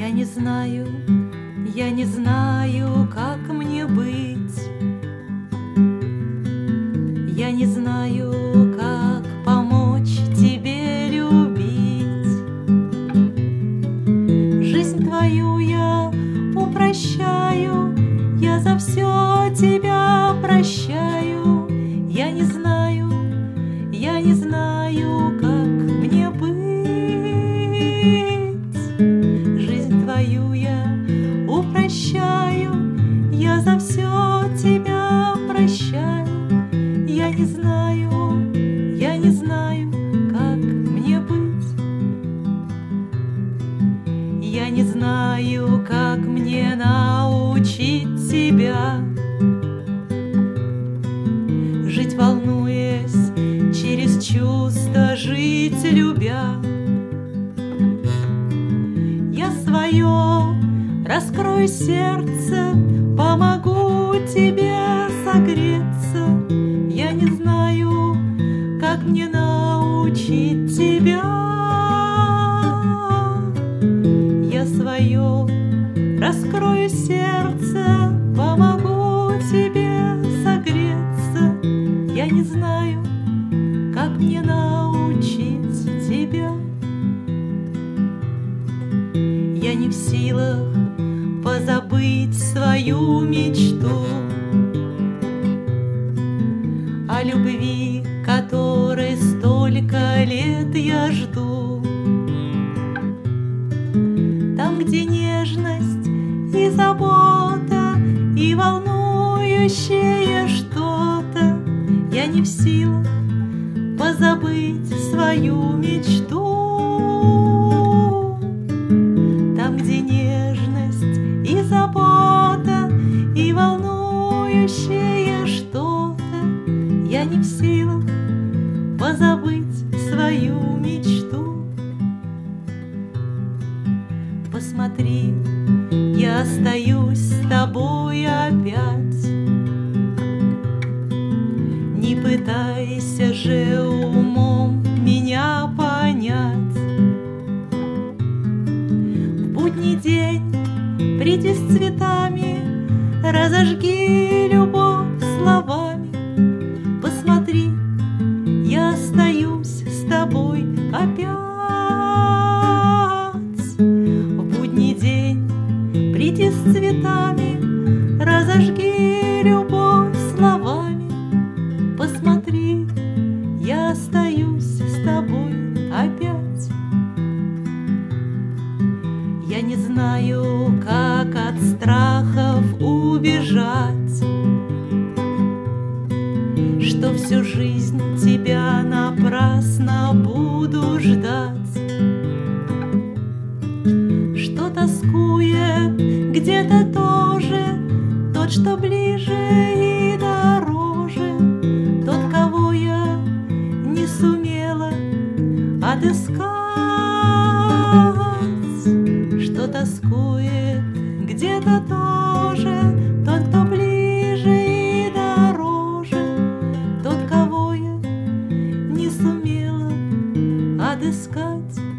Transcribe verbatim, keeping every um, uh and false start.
Я не знаю, я не знаю, как мне быть. Я не знаю, как помочь тебе любить. Жизнь твою я упрощаю, я за все тебя прощаю. Я не знаю, я не знаю, как мне быть. Жизнь твою я упрощаю, я за все тебя прощаю. Я не знаю, я не знаю, как мне быть. Я не знаю, как мне научить тебя жить, волнуясь, через чувства жить, любя. Я свое раскрою сердце, помогу тебе согреться. Я не знаю, как мне научить тебя. Я свое раскрою сердце, помогу тебе согреться. Я не знаю, как мне научить тебя. Я не в силах позабыть свою мечту о любви, которой столько лет я жду. Там, где нежность и забота, и волнующее что-то, я не в силах позабыть свою мечту. Там, где нежность и забота, и волнующее что-то, я не в силах позабыть свою мечту. Посмотри, я остаюсь с тобой опять. Не пытайся же умом меня понять. В будний день приди с цветами, разожги любовь словами. Посмотри, я остаюсь с тобой опять. В будний день приди с цветами, разожги любовь словами. Посмотри, я остаюсь с тобой опять. Я не знаю, как от страхов убежать, что всю жизнь тебя напрасно буду ждать, что тоскует где-то тоже тот, что ближе и дороже, тот, кого я не сумела отыскать, что тоскует где-то тоже тот, кто ближе и дороже, тот, кого я не сумела отыскать.